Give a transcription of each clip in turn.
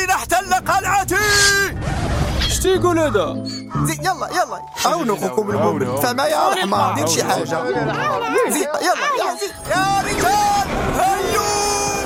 الذي احتل قلعتي. اش تيقول هذا؟ يلا عاونوا خوكم المؤمن، فما يا رحمة دير شي حاجة. زيد يلا زيد يا رجال هيو.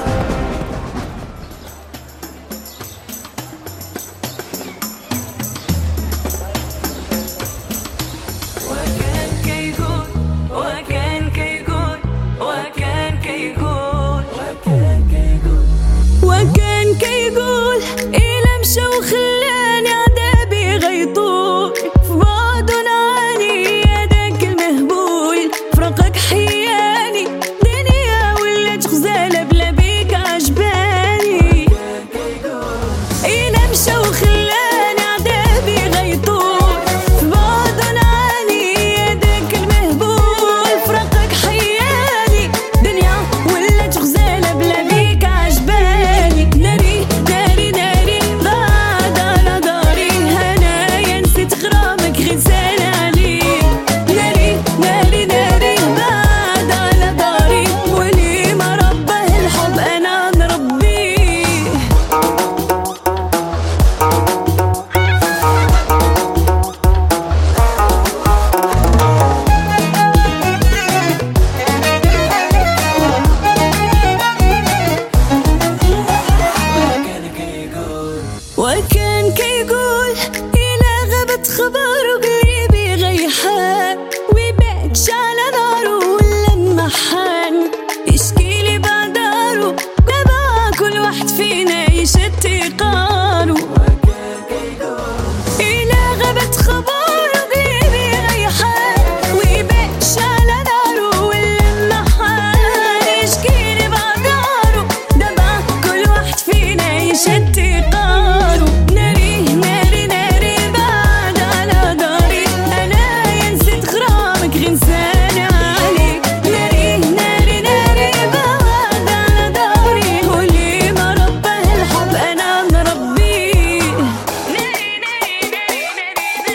وكان كيقول إلا مشى وخلاني عذابي غيطول في بعضه نعاني هذاك المهبول فرقك حياني دنيا ولات غزالة بلا بيك عجباني. إلا مشى وخلاني عذابي غيطول في بعضه نعاني هذاك المهبول فرقك حياني دنيا ولات غزالة بلا بيك عجباني. ناري ناري ناري بعد على داري هنايا نسيت غرامك غنسان عليك. ناري ناري ناري بعد على داري ولي ما ربه الحب أنا نربيه. وكان كيقول إلا غابت خبر وقلبي غيحان ويبعدش على نارو ولا المحان يشكيلي بعدارو دابا كل واحد فينا يشتي قارو. إلا غابت خبر وقلبي غيحان ويبعدش على نارو ولا المحان يشكيلي بعدارو دابا كل واحد فينا يشتي قارو. ناري ناري ناري بعد على داري أنا نسيت غرامك غنساني عليك. ناري ناري ناري بعد على داري ولي ما ربه الحب أنا نربيه. ناري ناري ناري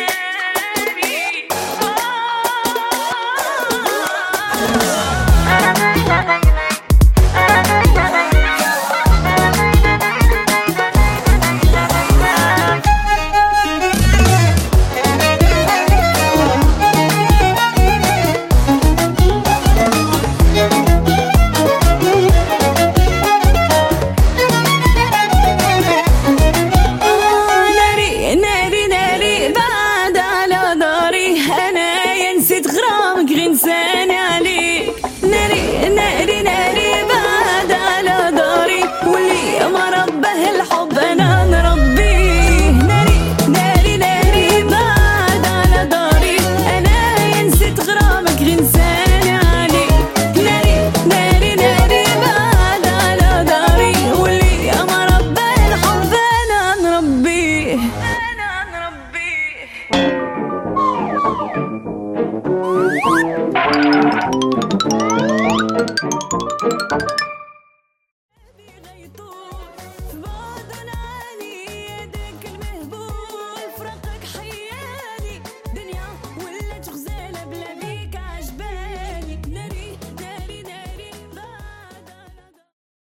ناري ناري ناري بعد على داري أنا نسيت غرامك غنساني عليك. ناري ناري ناري بعد على داري ولي ما ربه الحب أنا نربيه. ناري ناري ناري بعد على داري أنا نسيت غرامك غنساني عليك. ناري ناري ناري بعد على داري ولي ما ربه الحب أنا نربيه. أنا نربيه.